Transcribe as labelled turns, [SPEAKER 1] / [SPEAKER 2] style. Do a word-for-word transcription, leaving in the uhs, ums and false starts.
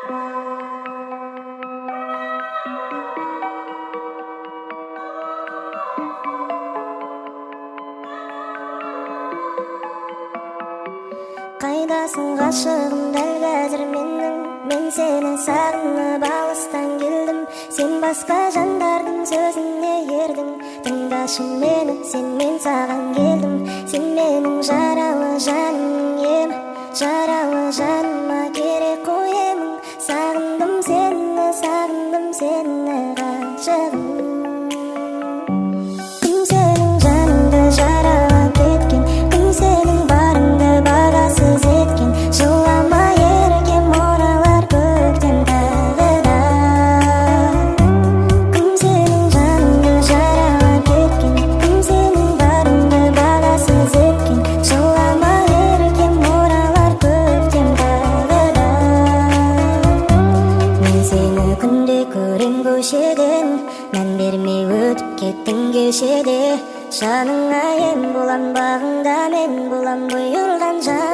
[SPEAKER 1] Қайдасың ғашығым дәл қазір менің, мен сені сағынып алыстан келдім. Сен басқа жандардың сөзіне ердің, тыңдашы мені, сен мен саған келдім. Сен менің жаралы жаным ем, жаралы жаныма керек қой емің. Сағындым сені, сағындым сені ғашығым. Кім сенің жаныңды жаралап кеткен, кім сенің барыңды бағасыз еткен. Жылама еркем, оралар көктем тағы да. Кім сенің жаныңды жаралап кеткен, кім сенің барыңды бағасыз еткен. Жылама еркем, оралар көктем тағы да. Мен сені күнде көрем көшеден, мән бермей өтіп кеттің кешеде. Жаныңа ем болам, бағыңда мен болам, бұйырған жан.